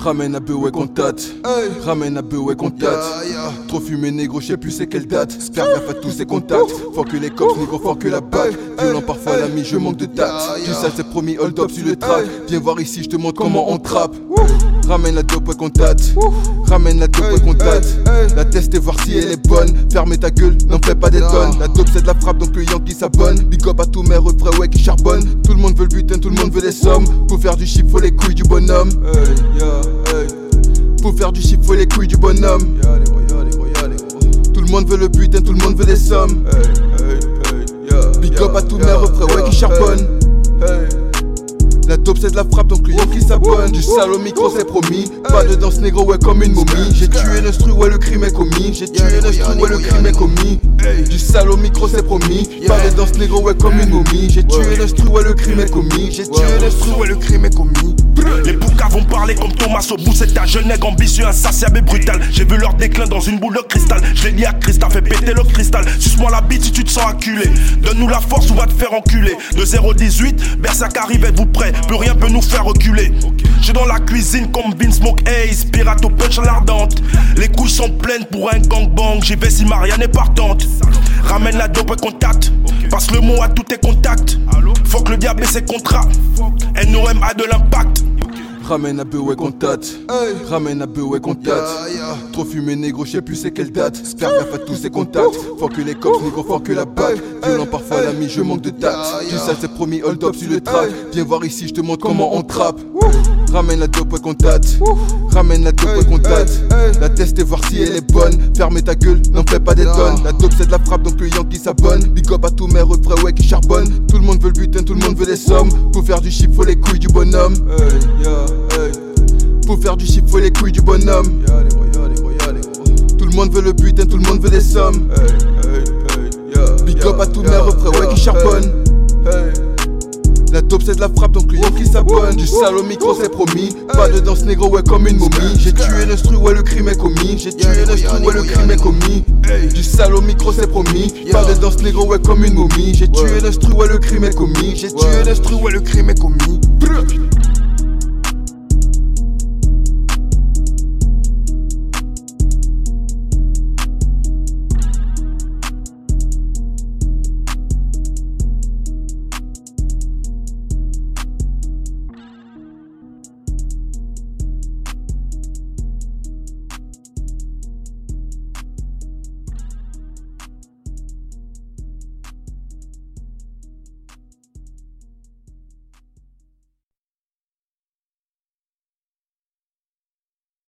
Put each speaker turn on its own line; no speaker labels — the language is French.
Ramène un peu ouais qu'on tâte, ramène un peu ouais qu'on tâte. Trop fumé négro, je sais plus c'est quelle date. Faire gaffe à tous ces contacts. Fort que les cops négro, fort que la bague. Violent parfois l'ami, je manque de tact. Du sale c'est promis, hold up sur le track. Viens voir ici, je te montre comment on trappe. Ramène la dope ouais qu'on tâte, ramène la dope ouais qu'on tâte. La teste et voir si elle est bonne. Fermez ta gueule, n'en fais pas des tonnes. La dope c'est de la frappe donc le Yankee s'abonne. Big up à tous mes refrains ouais qui charbonnent. Tout le monde veut le butin, tout le monde veut des sommes. Pour faire du chiffre faut les couilles du bonhomme. Pour faire du chiffre faut les couilles du bonhomme. Tout le monde veut le butin, tout le monde veut des sommes. Big up à tous mes refrains ouais qui charbonnent. La dope c'est de la frappe donc le Yankee s'abonne. Du sale au micro c'est promis. Pas de danse négro ouais comme une momie. J'ai tué l'instru ouais le crime est commis. J'ai tué l'instru ouais le crime est commis. Du sale au micro c'est promis. Pas de danse négro ouais comme une momie. J'ai tué l'instru ouais le crime est commis. J'ai tué l'instru ouais le crime est commis.
Les boucas vont parler comme Thomas au bout. C'est un jeune nègre ambitieux, insatiable et brutal. J'ai vu leur déclin dans une boule de cristal. Je l'ai lié à cristal, fait péter le cristal. Suce-moi la bite si tu te sens acculé. Donne-nous la force ou va te faire enculer. De 0-18, Berserk arrive, êtes-vous prêts? Plus rien peut nous faire reculer. J'suis dans la cuisine comme Vince Smoke Ace. Pirate au punch à l'ardente. Les couilles sont pleines pour un gangbang. J'y vais si Marianne est partante. Ramène la dope et contact. Passe le mot à tous tes contacts. Faut que le diable ait ses contrats. NOM a de l'impact.
Ramène un peu ouais qu'on tâte, ramène un peu ouais qu'on tâte. Trop fumé négro, je sais plus c'est quelle date. Faire gaffe à tous ces contacts. Faut que les cops négro, faut que la bague. Violent parfois l'ami, je manque de tact. Du sale c'est promis, hold up sur le track. Viens voir ici, je te montre comment on trappe. Ramène la dope ouais qu'on tâte, ramène la dope ouais qu'on tâte. La teste et voir si elle est bonne. Fermez ta gueule, n'en fais pas des tonnes. La dope c'est de la frappe donc le Yankee s'abonne. Big up à tous mes refrains ouais qui charbonnent. Tout le monde veut le butin, tout le monde veut des sommes. Pour faire du chiffre faut les couilles du bonhomme. Pour faire du chiffre faut les couilles du bonhomme. Tout le monde veut le butin, tout le monde veut des sommes. Big up à tous mes refrains ouais qui charbonnent. La dope c'est de la frappe donc le Yankee s'abonne. Du sale au micro c'est promis. Pas de danse négro ouais comme une momie. J'ai tué l'instru ouais le crime est commis. J'ai tué l'instru ouais le crime est commis. Du sale au micro c'est promis. Pas de danse négro ouais comme une momie. J'ai tué l'instru ouais le crime est commis. J'ai tué l'instru ouais le crime est commis.